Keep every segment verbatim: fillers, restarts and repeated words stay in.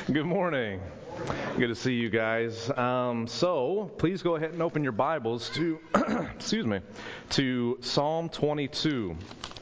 Good morning. Good to see you guys. Um, so please go ahead and open your Bibles to, excuse me, to Psalm twenty-two.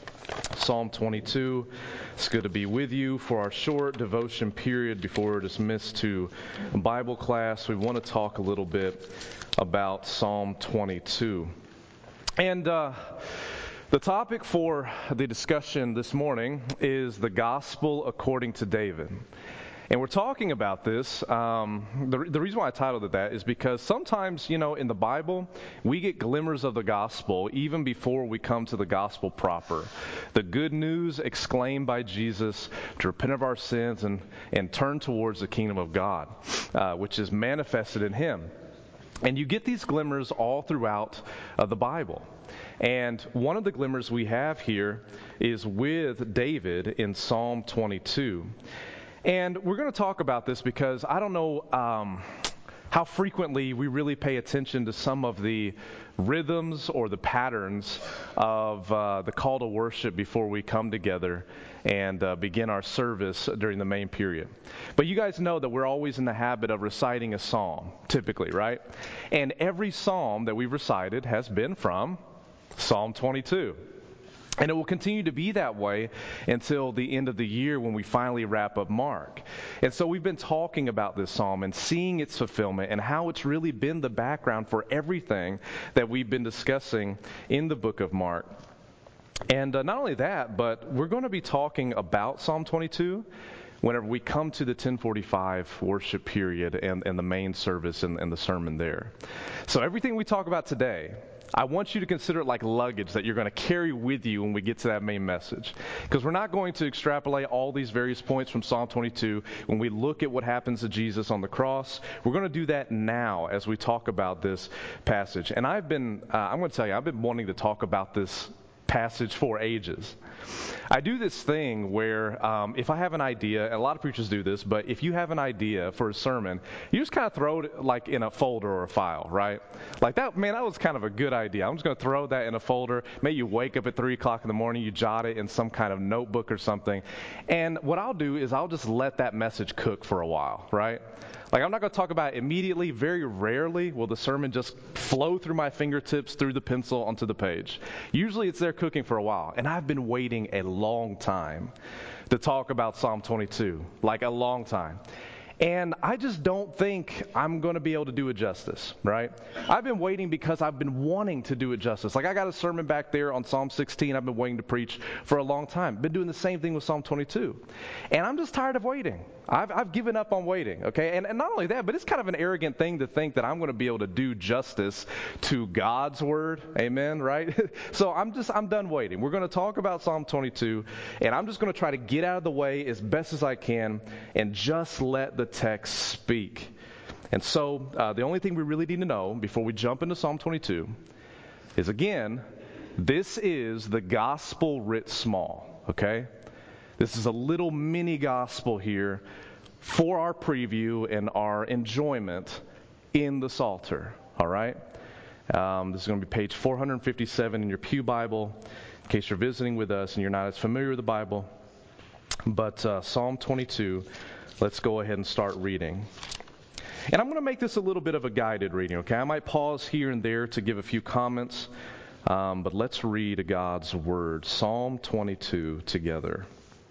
Psalm twenty-two. It's good to be with you for our short devotion period before we're dismissed to Bible class. We want to talk a little bit about Psalm twenty-two. And uh, the topic for the discussion this morning is the gospel according to David. And we're talking about this. Um, the, the reason why I titled it that is because sometimes, you know, in the Bible, we get glimmers of the gospel even before we come to the gospel proper. The good news exclaimed by Jesus to repent of our sins and, and turn towards the kingdom of God, uh, which is manifested in Him. And you get these glimmers all throughout uh, the Bible. And one of the glimmers we have here is with David in Psalm twenty-two. And we're going to talk about this because I don't know um, how frequently we really pay attention to some of the rhythms or the patterns of uh, the call to worship before we come together and uh, begin our service during the main period. But you guys know that we're always in the habit of reciting a psalm, typically, right? And every psalm that we've recited has been from Psalm twenty-two. And it will continue to be that way until the end of the year when we finally wrap up Mark. And so we've been talking about this psalm and seeing its fulfillment and how it's really been the background for everything that we've been discussing in the book of Mark. And uh, not only that, but we're going to be talking about Psalm twenty-two whenever we come to the ten forty-five worship period and, and the main service and, and the sermon there. So everything we talk about today, I want you to consider it like luggage that you're going to carry with you when we get to that main message. Because we're not going to extrapolate all these various points from Psalm twenty-two when we look at what happens to Jesus on the cross. We're going to do that now as we talk about this passage. And I've been, uh, I'm going to tell you, I've been wanting to talk about this passage for ages. I do this thing where um, if I have an idea, and a lot of preachers do this, but if you have an idea for a sermon, you just kind of throw it like in a folder or a file, right? Like that, man, that was kind of a good idea. I'm just going to throw that in a folder. Maybe you wake up at three o'clock in the morning, you jot it in some kind of notebook or something. And what I'll do is I'll just let that message cook for a while, right? Like, I'm not going to talk about it immediately. Very rarely will the sermon just flow through my fingertips, through the pencil, onto the page. Usually it's there cooking for a while. And I've been waiting a long time to talk about Psalm twenty-two. Like, a long time. And I just don't think I'm going to be able to do it justice, right? I've been waiting because I've been wanting to do it justice. Like, I got a sermon back there on Psalm sixteen I've been waiting to preach for a long time. Been doing the same thing with Psalm twenty-two. And I'm just tired of waiting. I've, I've given up on waiting, okay? And, and not only that, but it's kind of an arrogant thing to think that I'm going to be able to do justice to God's word, amen, right? So I'm just, I'm done waiting. We're going to talk about Psalm twenty-two, and I'm just going to try to get out of the way as best as I can and just let the text speak. And so uh, the only thing we really need to know before we jump into Psalm twenty-two is, again, this is the gospel writ small, okay? This is a little mini gospel here for our preview and our enjoyment in the Psalter, all right? Um, this is going to be page four fifty-seven in your Pew Bible, in case you're visiting with us and you're not as familiar with the Bible. But uh, Psalm twenty-two, let's go ahead and start reading. And I'm going to make this a little bit of a guided reading, okay? I might pause here and there to give a few comments, um, but let's read God's Word, Psalm twenty-two, together.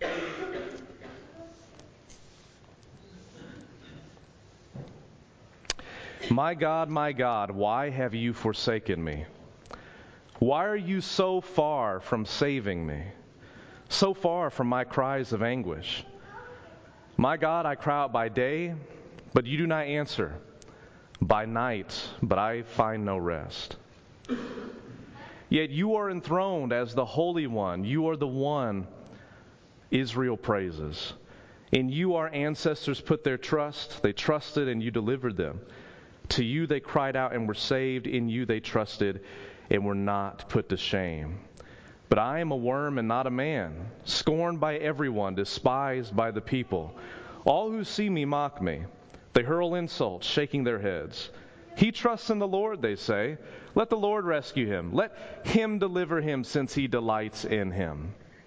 My God, my God, why have you forsaken me? Why are you so far from saving me, so far from my cries of anguish? My God, I cry out by day, but you do not answer. By night, but I find no rest. Yet you are enthroned as the Holy One. You are the one Israel praises. In you our ancestors put their trust. They trusted and you delivered them. To you they cried out and were saved. In you they trusted and were not put to shame. But I am a worm and not a man, scorned by everyone, despised by the people. All who see me mock me. They hurl insults, shaking their heads. He trusts in the Lord, they say. Let the Lord rescue him. Let him deliver him, since he delights in him.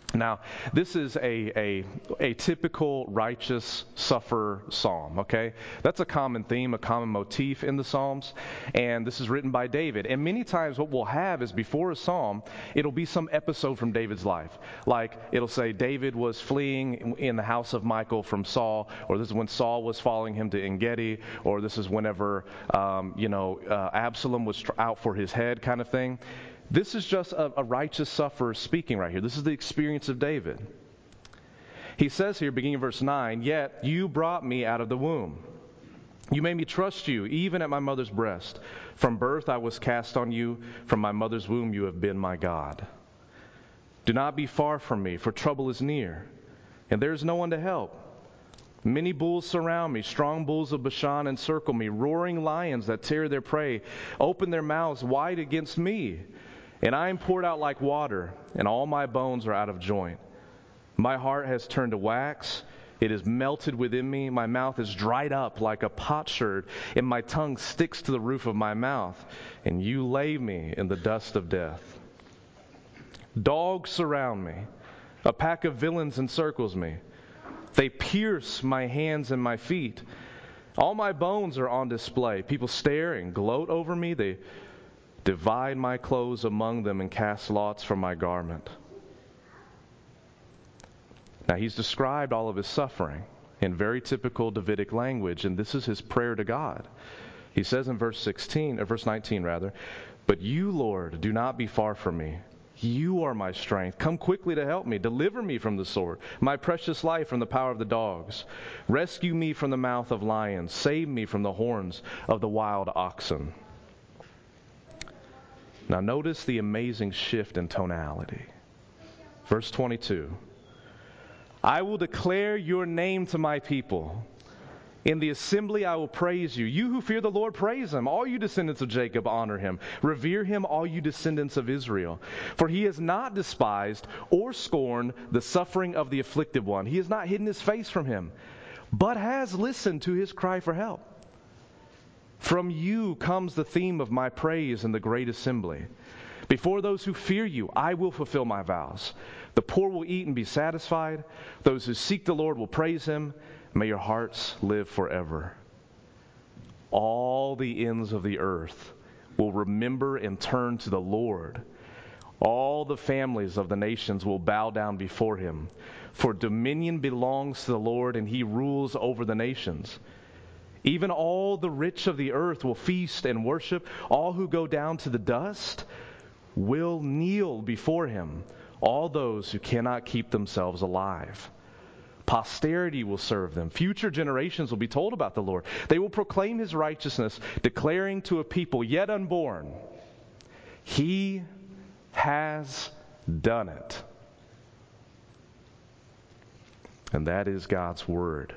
Now, this is a, a a typical righteous sufferer psalm, okay? That's a common theme, a common motif in the Psalms, and this is written by David. And many times what we'll have is before a psalm, it'll be some episode from David's life. Like, it'll say David was fleeing in the house of Michal from Saul, or this is when Saul was following him to En-Gedi, or this is whenever, um, you know, uh, Absalom was tr- out for his head kind of thing. This is just a, a righteous sufferer speaking right here. This is the experience of David. He says here, beginning of verse nine, "Yet you brought me out of the womb. You made me trust you, even at my mother's breast. From birth I was cast on you. From my mother's womb you have been my God. Do not be far from me, for trouble is near, and there is no one to help. Many bulls surround me, strong bulls of Bashan encircle me, roaring lions that tear their prey, open their mouths wide against me. And I am poured out like water, and all my bones are out of joint. My heart has turned to wax. It is melted within me. My mouth is dried up like a potsherd, and my tongue sticks to the roof of my mouth. And you lay me in the dust of death. Dogs surround me. A pack of villains encircles me. They pierce my hands and my feet. All my bones are on display. People stare and gloat over me. They divide my clothes among them and cast lots for my garment." Now, he's described all of his suffering in very typical Davidic language, and this is his prayer to God. He says in verse sixteen, or verse nineteen rather, "But you, Lord, do not be far from me. You are my strength. Come quickly to help me. Deliver me from the sword, my precious life from the power of the dogs. Rescue me from the mouth of lions. Save me from the horns of the wild oxen." Now notice the amazing shift in tonality. Verse twenty-two, "I will declare your name to my people. In the assembly I will praise you. You who fear the Lord, praise him. All you descendants of Jacob, honor him. Revere him, all you descendants of Israel. For he has not despised or scorned the suffering of the afflicted one. He has not hidden his face from him, but has listened to his cry for help. From you comes the theme of my praise in the great assembly. Before those who fear you, I will fulfill my vows. The poor will eat and be satisfied. Those who seek the Lord will praise him. May your hearts live forever. All the ends of the earth will remember and turn to the Lord. All the families of the nations will bow down before him. For dominion belongs to the Lord, and he rules over the nations. Even all the rich of the earth will feast and worship. All who go down to the dust will kneel before him. All those who cannot keep themselves alive. Posterity will serve them. Future generations will be told about the Lord. They will proclaim his righteousness, declaring to a people yet unborn, he has done it." And that is God's word.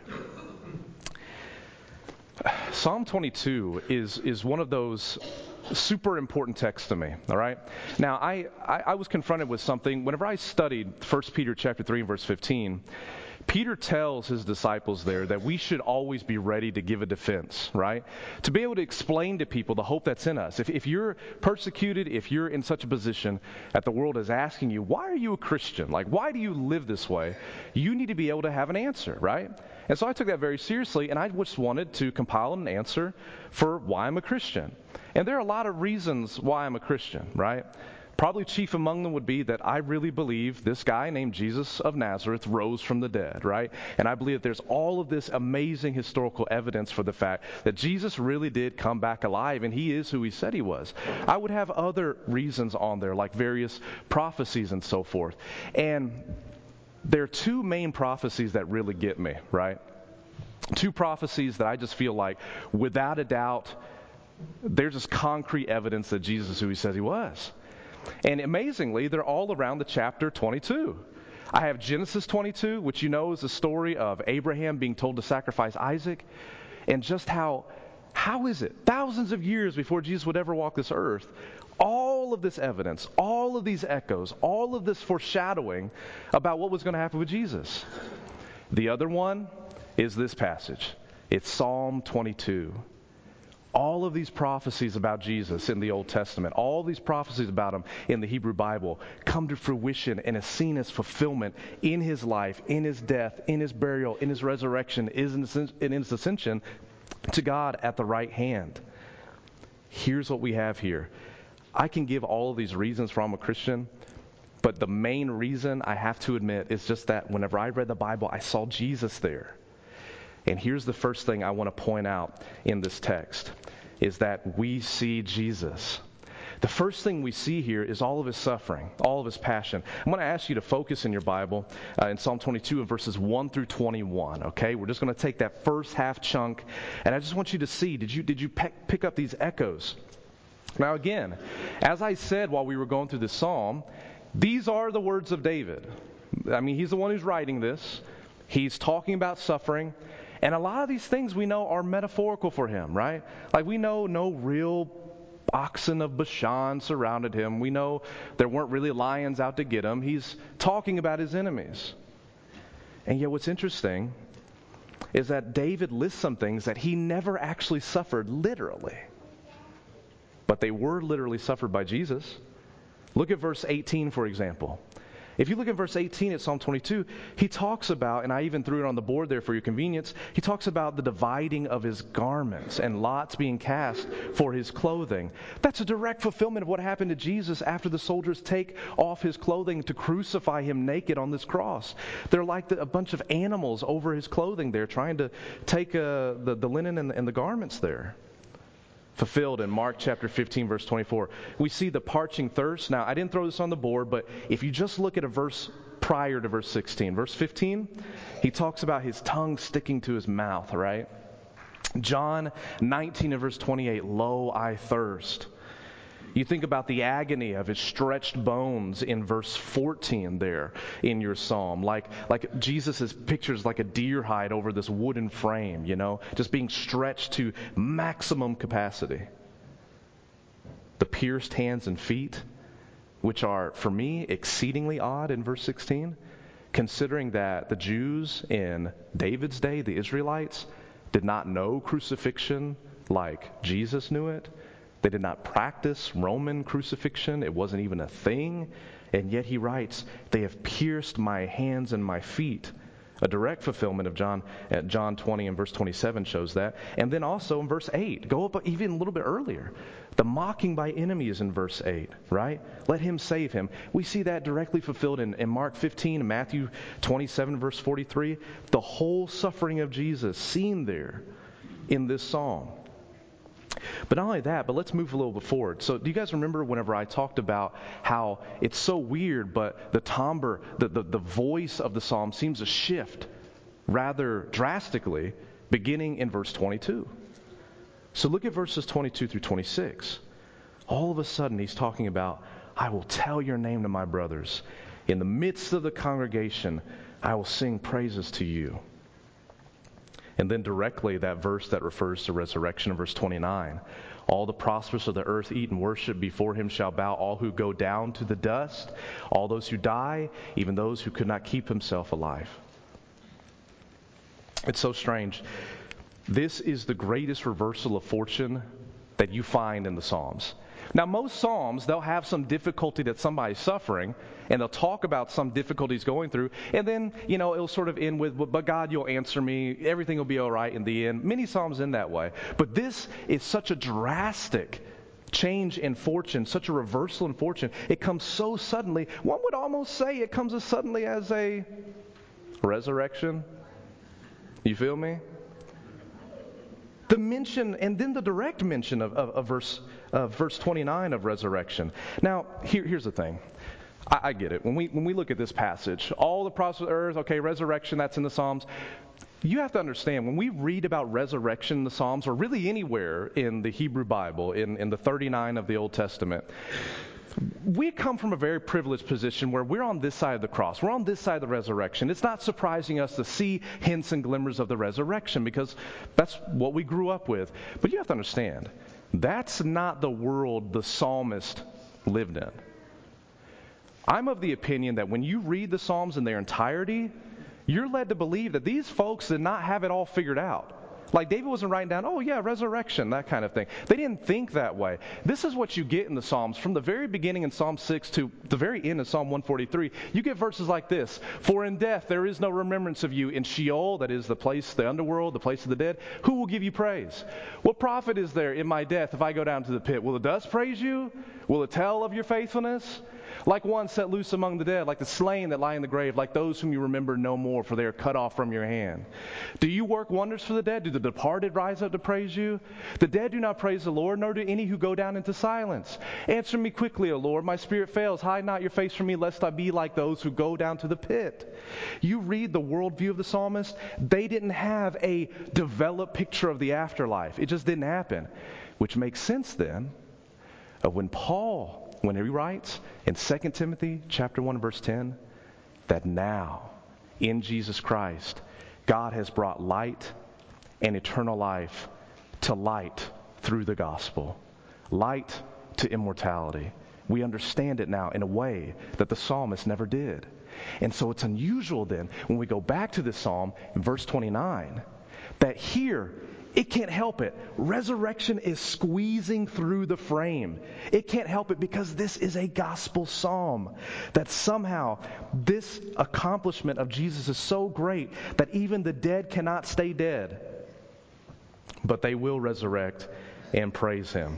Psalm twenty-two is is one of those super important texts to me, all right? Now, I, I, I was confronted with something. Whenever I studied First Peter chapter three and verse fifteen, Peter tells his disciples there that we should always be ready to give a defense, right? To be able to explain to people the hope that's in us. If, if you're persecuted, if you're in such a position that the world is asking you, why are you a Christian? Like, why do you live this way? You need to be able to have an answer, right? And so I took that very seriously, and I just wanted to compile an answer for why I'm a Christian. And there are a lot of reasons why I'm a Christian, right? Probably chief among them would be that I really believe this guy named Jesus of Nazareth rose from the dead, right? And I believe that there's all of this amazing historical evidence for the fact that Jesus really did come back alive, and he is who he said he was. I would have other reasons on there, like various prophecies and so forth. And there are two main prophecies that really get me, right? Two prophecies that I just feel like, without a doubt, there's just concrete evidence that Jesus is who he says he was. And amazingly, they're all around the chapter twenty-two. I have Genesis twenty-two, which you know is the story of Abraham being told to sacrifice Isaac, and just how, how is it, thousands of years before Jesus would ever walk this earth, all of this evidence, all of these echoes, all of this foreshadowing about what was going to happen with Jesus. The other one is this passage. It's Psalm twenty-two. All of these prophecies about Jesus in the Old Testament, all these prophecies about him in the Hebrew Bible come to fruition and is seen as fulfillment in his life, in his death, in his burial, in his resurrection, in his ascension to God at the right hand. Here's what we have here. I can give all of these reasons for I'm a Christian, but the main reason I have to admit is just that whenever I read the Bible, I saw Jesus there. And here's the first thing I want to point out in this text, is that we see Jesus. The first thing we see here is all of his suffering, all of his passion. I'm going to ask you to focus in your Bible uh, in Psalm twenty-two and verses one through twenty-one, okay? We're just going to take that first half chunk, and I just want you to see, did you, did you pe- pick up these echoes? Now again, as I said while we were going through this psalm, these are the words of David. I mean, he's the one who's writing this. He's talking about suffering. And a lot of these things we know are metaphorical for him, right? Like we know no real oxen of Bashan surrounded him. We know there weren't really lions out to get him. He's talking about his enemies. And yet what's interesting is that David lists some things that he never actually suffered literally. But they were literally suffered by Jesus. Look at verse eighteen, for example. If you look at verse eighteen at Psalm twenty-two, he talks about, and I even threw it on the board there for your convenience, he talks about the dividing of his garments and lots being cast for his clothing. That's a direct fulfillment of what happened to Jesus after the soldiers take off his clothing to crucify him naked on this cross. They're like the, a bunch of animals over his clothing there, trying to take uh, the, the linen and, and the garments there. Fulfilled in Mark chapter fifteen, verse twenty-four. We see the parching thirst. Now, I didn't throw this on the board, but if you just look at a verse prior to verse sixteen, verse fifteen, he talks about his tongue sticking to his mouth, right? John nineteen and verse twenty-eight, lo, I thirst. You think about the agony of his stretched bones in verse fourteen there in your psalm. Like, like Jesus' pictures like a deer hide over this wooden frame, you know, just being stretched to maximum capacity. The pierced hands and feet, which are, for me, exceedingly odd in verse sixteen, considering that the Jews in David's day, the Israelites, did not know crucifixion like Jesus knew it. They did not practice Roman crucifixion. It wasn't even a thing. And yet he writes, they have pierced my hands and my feet. A direct fulfillment of John at John twenty and verse twenty-seven shows that. And then also in verse eight, go up even a little bit earlier. The mocking by enemies in verse eight, right? Let him save him. We see that directly fulfilled in, in Mark fifteen and Matthew twenty-seven verse forty-three. The whole suffering of Jesus seen there in this psalm. But not only that, but let's move a little bit forward. So do you guys remember whenever I talked about how it's so weird, but the timbre, the, the, the voice of the psalm seems to shift rather drastically beginning in verse twenty-two. So look at verses twenty-two through twenty-six. All of a sudden he's talking about, I will tell your name to my brothers. In the midst of the congregation, I will sing praises to you. And then directly that verse that refers to resurrection in verse twenty-nine. All the prosperous of the earth eat and worship before him shall bow, all who go down to the dust, all those who die, even those who could not keep himself alive. It's so strange. This is the greatest reversal of fortune that you find in the Psalms. Now, most Psalms, they'll have some difficulty that somebody's suffering, and they'll talk about some difficulties going through, and then, you know, it'll sort of end with, but God, you'll answer me, everything will be all right in the end. Many Psalms end that way. But this is such a drastic change in fortune, such a reversal in fortune. It comes so suddenly, one would almost say it comes as suddenly as a resurrection. You feel me? The mention, and then the direct mention of, of, of verse of verse twenty-nine of resurrection. Now, here, here's the thing. I, I get it. When we when we look at this passage, all the prosperous earth, okay, resurrection, that's in the Psalms. You have to understand, when we read about resurrection in the Psalms, or really anywhere in the Hebrew Bible, in, in the thirty-nine of the Old Testament, we come from a very privileged position where we're on this side of the cross. We're on this side of the resurrection. It's not surprising us to see hints and glimmers of the resurrection because that's what we grew up with. But you have to understand, that's not the world the psalmist lived in. I'm of the opinion that when you read the Psalms in their entirety, you're led to believe that these folks did not have it all figured out. Like David wasn't writing down, oh yeah, resurrection, that kind of thing. They didn't think that way. This is what you get in the Psalms. From the very beginning in Psalm six to the very end in Psalm one forty-three, you get verses like this. For in death there is no remembrance of you. In Sheol, that is the place, the underworld, the place of the dead, who will give you praise? What profit is there in my death if I go down to the pit? Will the dust praise you? Will it tell of your faithfulness? Like one set loose among the dead, like the slain that lie in the grave, like those whom you remember no more, for they are cut off from your hand. Do you work wonders for the dead? Do the departed rise up to praise you? The dead do not praise the Lord, nor do any who go down into silence. Answer me quickly, O Lord. My spirit fails. Hide not your face from me, lest I be like those who go down to the pit. You read the worldview of the psalmist, they didn't have a developed picture of the afterlife. It just didn't happen. Which makes sense then of when Paul, when he writes in Second Timothy chapter one, verse ten, that now in Jesus Christ, God has brought light and eternal life to light through the gospel. Light to immortality. We understand it now in a way that the psalmist never did. And so it's unusual then, when we go back to this psalm in verse twenty-nine, that here, it can't help it. Resurrection is squeezing through the frame. It can't help it because this is a gospel psalm. That somehow this accomplishment of Jesus is so great that even the dead cannot stay dead. But they will resurrect and praise Him.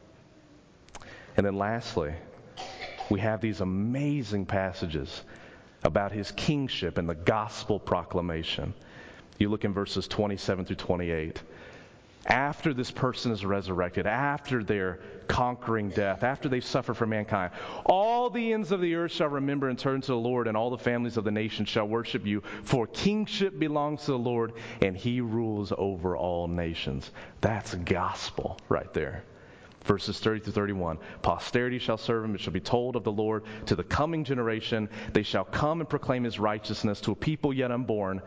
And then lastly, we have these amazing passages about His kingship and the gospel proclamation. You look in verses twenty-seven through twenty-eight. After this person is resurrected, after they're conquering death, after they've suffered for mankind, all the ends of the earth shall remember and turn to the Lord, and all the families of the nations shall worship you. For kingship belongs to the Lord, and He rules over all nations. That's gospel right there. Verses thirty through thirty-one. Posterity shall serve Him. It shall be told of the Lord to the coming generation. They shall come and proclaim His righteousness to a people yet unborn.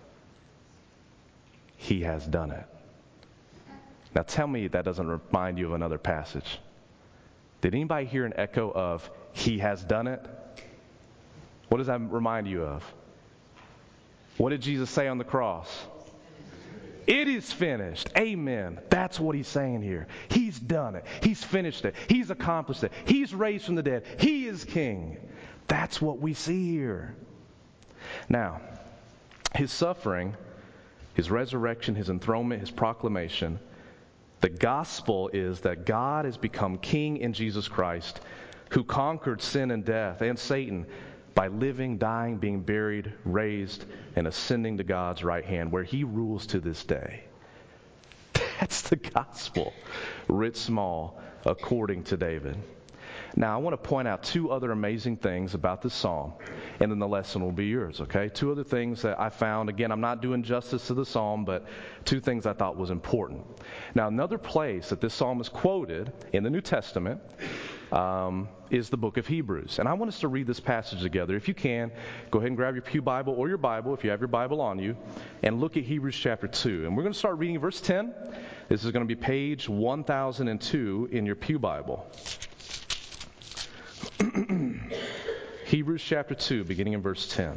He has done it. Now tell me that doesn't remind you of another passage. Did anybody hear an echo of He has done it? What does that remind you of? What did Jesus say on the cross? It is finished. Amen. That's what He's saying here. He's done it. He's finished it. He's accomplished it. He's raised from the dead. He is King. That's what we see here. Now, His suffering, His resurrection, His enthronement, His proclamation, the gospel is that God has become King in Jesus Christ, who conquered sin and death and Satan by living, dying, being buried, raised, and ascending to God's right hand, where He rules to this day. That's the gospel, writ small, according to David. Now, I want to point out two other amazing things about this psalm, and then the lesson will be yours, okay? Two other things that I found. Again, I'm not doing justice to the psalm, but two things I thought was important. Now, another place that this psalm is quoted in the New Testament um, is the book of Hebrews. And I want us to read this passage together. If you can, go ahead and grab your pew Bible or your Bible, if you have your Bible on you, and look at Hebrews chapter two. And we're going to start reading verse ten. This is going to be page one thousand two in your pew Bible. Hebrews chapter two, beginning in verse ten.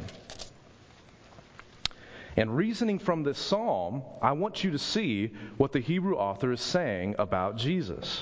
And reasoning from this psalm, I want you to see what the Hebrew author is saying about Jesus.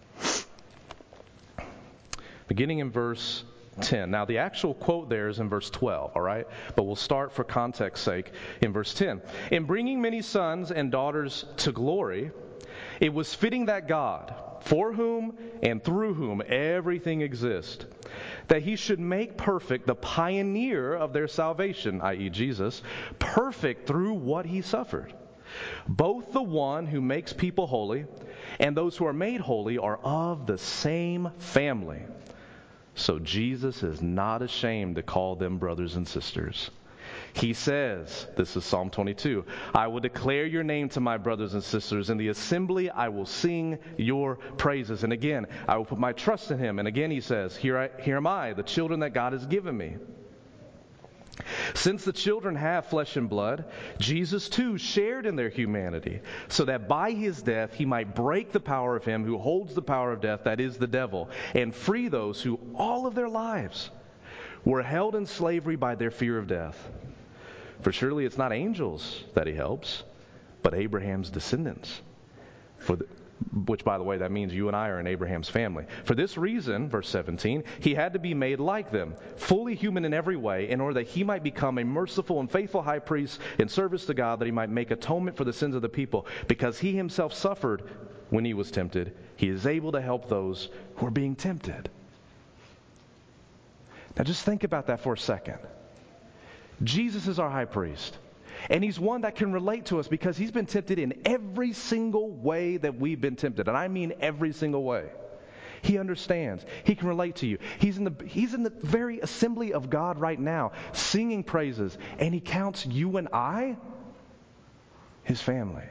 Beginning in verse ten. Now, the actual quote there is in verse twelve, all right? But we'll start for context's sake in verse ten. In bringing many sons and daughters to glory, it was fitting that God, for whom and through whom everything exists, that He should make perfect the pioneer of their salvation, that is. Jesus, perfect through what He suffered. Both the one who makes people holy and those who are made holy are of the same family. So Jesus is not ashamed to call them brothers and sisters. He says, this is Psalm twenty-two, I will declare your name to my brothers and sisters. In the assembly I will sing your praises. And again, I will put my trust in Him. And again He says, here, I, here am I, the children that God has given me. Since the children have flesh and blood, Jesus too shared in their humanity, so that by His death He might break the power of him who holds the power of death, that is the devil, and free those who all of their lives were held in slavery by their fear of death. For surely it's not angels that He helps, but Abraham's descendants. For the, which, by the way, that means you and I are in Abraham's family. For this reason, verse seventeen, he had to be made like them, fully human in every way, in order that he might become a merciful and faithful high priest in service to God, that he might make atonement for the sins of the people. Because he himself suffered when he was tempted, he is able to help those who are being tempted. Now just think about that for a second. Jesus is our high priest. And he's one that can relate to us because he's been tempted in every single way that we've been tempted. And I mean every single way. He understands. He can relate to you. He's in the he's in the very assembly of God right now, singing praises. And he counts you and I his family.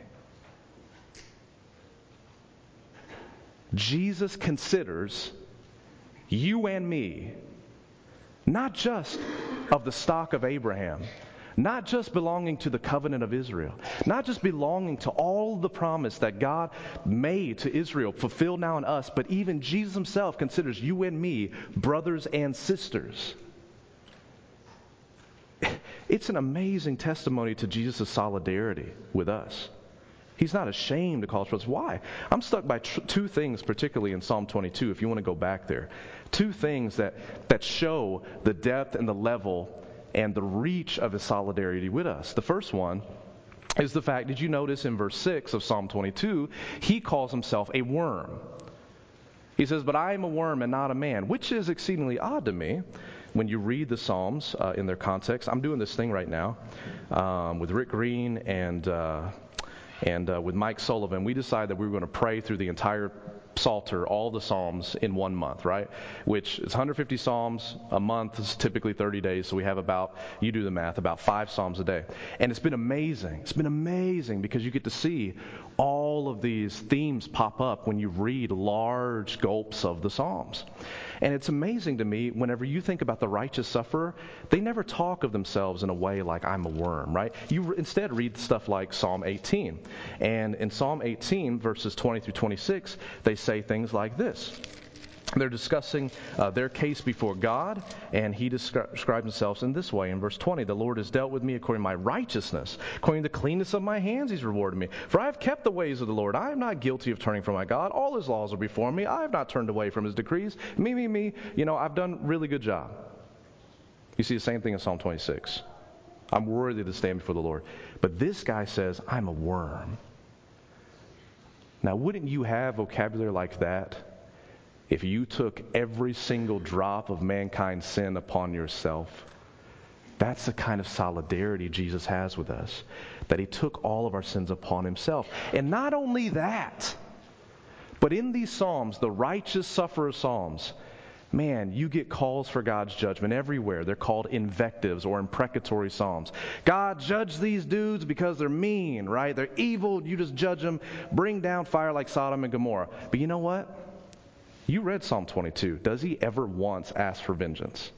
Jesus considers you and me not just of the stock of Abraham, not just belonging to the covenant of Israel, not just belonging to all the promise that God made to Israel, fulfilled now in us, but even Jesus himself considers you and me brothers and sisters. It's an amazing testimony to Jesus' solidarity with us. He's not ashamed to call us brothers. Why? I'm stuck by tr- two things, particularly in Psalm twenty-two, if you want to go back there. Two things that, that show the depth and the level and the reach of his solidarity with us. The first one is the fact, did you notice in verse six of Psalm twenty-two, he calls himself a worm. He says, but I am a worm and not a man, which is exceedingly odd to me when you read the Psalms uh, in their context. I'm doing this thing right now um, with Rick Green and uh, and uh, with Mike Sullivan. We decided that we were going to pray through the entire Psalter, all the Psalms in one month, right? Which is one hundred fifty Psalms a month. Is typically thirty days, so we have about, you do the math, about five Psalms a day. And it's been amazing. It's been amazing because you get to see all of these themes pop up when you read large gulps of the Psalms. And it's amazing to me, whenever you think about the righteous sufferer, they never talk of themselves in a way like, I'm a worm, right? You instead read stuff like Psalm eighteen. And in Psalm eighteen, verses twenty through twenty-six, they say things like this. They're discussing uh, their case before God, and he descri- describes himself in this way. In verse twenty, the Lord has dealt with me according to my righteousness. According to the cleanness of my hands, he's rewarded me. For I have kept the ways of the Lord. I am not guilty of turning from my God. All his laws are before me. I have not turned away from his decrees. Me, me, me. You know, I've done a really good job. You see the same thing in Psalm twenty-six. I'm worthy to stand before the Lord. But this guy says, I'm a worm. Now, wouldn't you have vocabulary like that if you took every single drop of mankind's sin upon yourself? That's the kind of solidarity Jesus has with us, that he took all of our sins upon himself. And not only that, but in these Psalms, the righteous sufferer Psalms, man, you get calls for God's judgment everywhere. They're called invectives or imprecatory psalms. God, judge these dudes because they're mean, right? They're evil. You just judge them. Bring down fire like Sodom and Gomorrah. But you know what? You read Psalm twenty-two. Does he ever once ask for vengeance?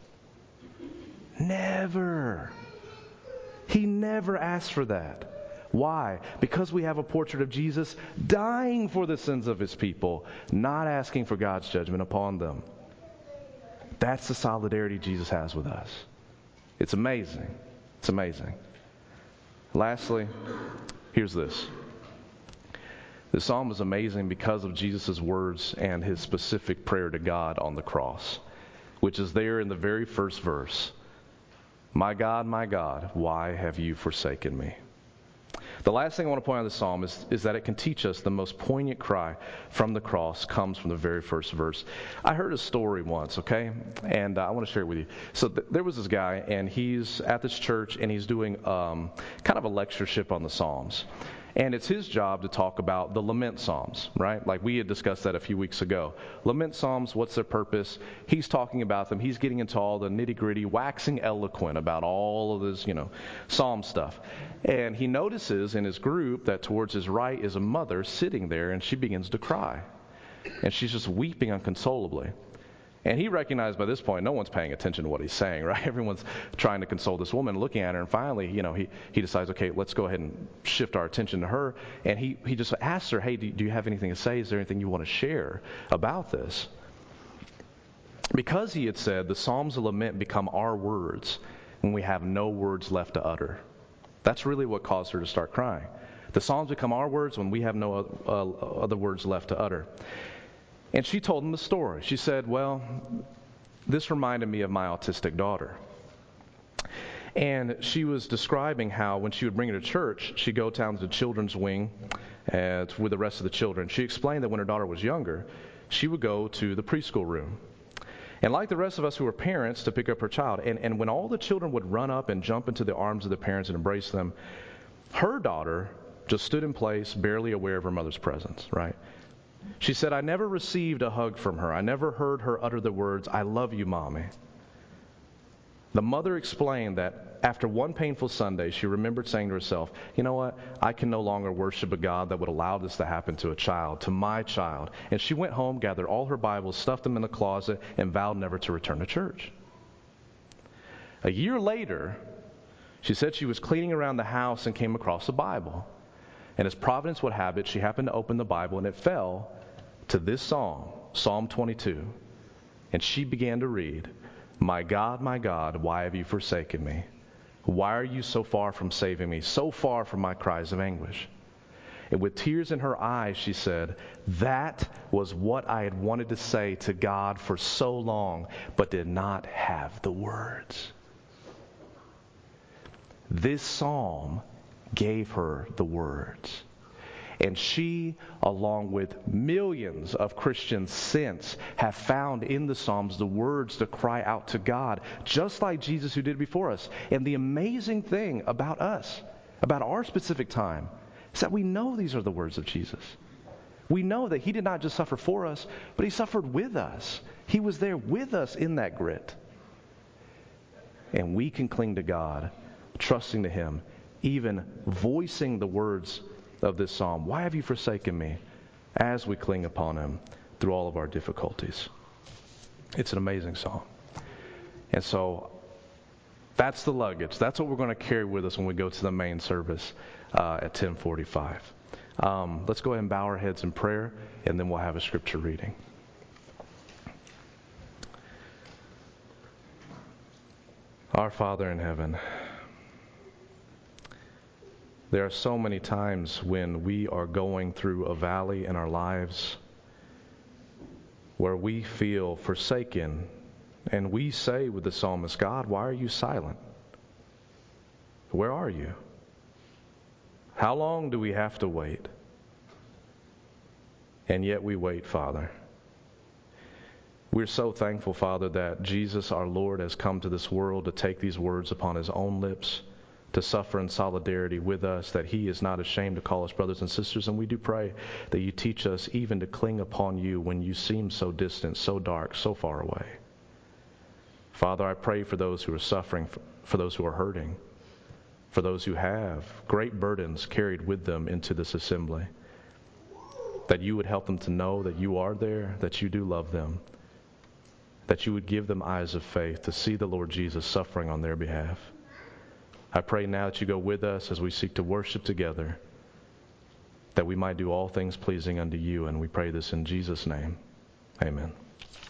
Never. He never asked for that. Why? Because we have a portrait of Jesus dying for the sins of his people, not asking for God's judgment upon them. That's the solidarity Jesus has with us. It's amazing. It's amazing. Lastly, here's this. The psalm is amazing because of Jesus' words and his specific prayer to God on the cross, which is there in the very first verse. My God, my God, why have you forsaken me? The last thing I want to point out of the psalm is, is that it can teach us the most poignant cry from the cross comes from the very first verse. I heard a story once, okay? And uh, I want to share it with you. So th- there was this guy, and he's at this church, and he's doing um, kind of a lectureship on the Psalms. And it's his job to talk about the lament psalms, right? Like we had discussed that a few weeks ago. Lament psalms, what's their purpose? He's talking about them. He's getting into all the nitty-gritty, waxing eloquent about all of this, you know, psalm stuff. And he notices in his group that towards his right is a mother sitting there, and she begins to cry. And she's just weeping unconsolably. And he recognized by this point no one's paying attention to what he's saying, right? Everyone's trying to console this woman, looking at her, and finally, you know, he, he decides, okay, let's go ahead and shift our attention to her. And he, he just asks her, hey, do, do you have anything to say? Is there anything you want to share about this? Because he had said the Psalms of Lament become our words when we have no words left to utter. That's really what caused her to start crying. The Psalms become our words when we have no uh, other words left to utter. And she told him the story. She said, well, this reminded me of my autistic daughter. And she was describing how when she would bring her to church, she'd go down to the children's wing uh, with the rest of the children. She explained that when her daughter was younger, she would go to the preschool room. And like the rest of us who were parents, to pick up her child. And, and when all the children would run up and jump into the arms of the parents and embrace them, her daughter just stood in place, barely aware of her mother's presence, right? She said, I never received a hug from her. I never heard her utter the words, I love you, Mommy. The mother explained that after one painful Sunday, she remembered saying to herself, you know what, I can no longer worship a God that would allow this to happen to a child, to my child. And she went home, gathered all her Bibles, stuffed them in the closet, and vowed never to return to church. A year later, she said she was cleaning around the house and came across a Bible. And as providence would have it, she happened to open the Bible, and it fell to this psalm, Psalm twenty-two. And she began to read, my God, my God, why have you forsaken me? Why are you so far from saving me, so far from my cries of anguish? And with tears in her eyes, she said, that was what I had wanted to say to God for so long, but did not have the words. This psalm gave her the words. And she, along with millions of Christians since, have found in the Psalms the words to cry out to God, just like Jesus who did before us. And the amazing thing about us, about our specific time, is that we know these are the words of Jesus. We know that he did not just suffer for us, but he suffered with us. He was there with us in that grit. And we can cling to God, trusting to him, even voicing the words of this psalm. Why have you forsaken me? As we cling upon him through all of our difficulties. It's an amazing psalm. And so that's the luggage. That's what we're going to carry with us when we go to the main service uh, at ten forty-five. Um, let's go ahead and bow our heads in prayer, and then we'll have a scripture reading. Our Father in heaven, there are so many times when we are going through a valley in our lives where we feel forsaken, and we say with the psalmist, God, why are you silent? Where are you? How long do we have to wait? And yet we wait, Father. We're so thankful, Father, that Jesus, our Lord, has come to this world to take these words upon his own lips, to suffer in solidarity with us, that he is not ashamed to call us brothers and sisters. And we do pray that you teach us even to cling upon you when you seem so distant, so dark, so far away. Father, I pray for those who are suffering, for those who are hurting, for those who have great burdens carried with them into this assembly, that you would help them to know that you are there, that you do love them, that you would give them eyes of faith to see the Lord Jesus suffering on their behalf. I pray now that you go with us as we seek to worship together, that we might do all things pleasing unto you, and we pray this in Jesus' name. Amen.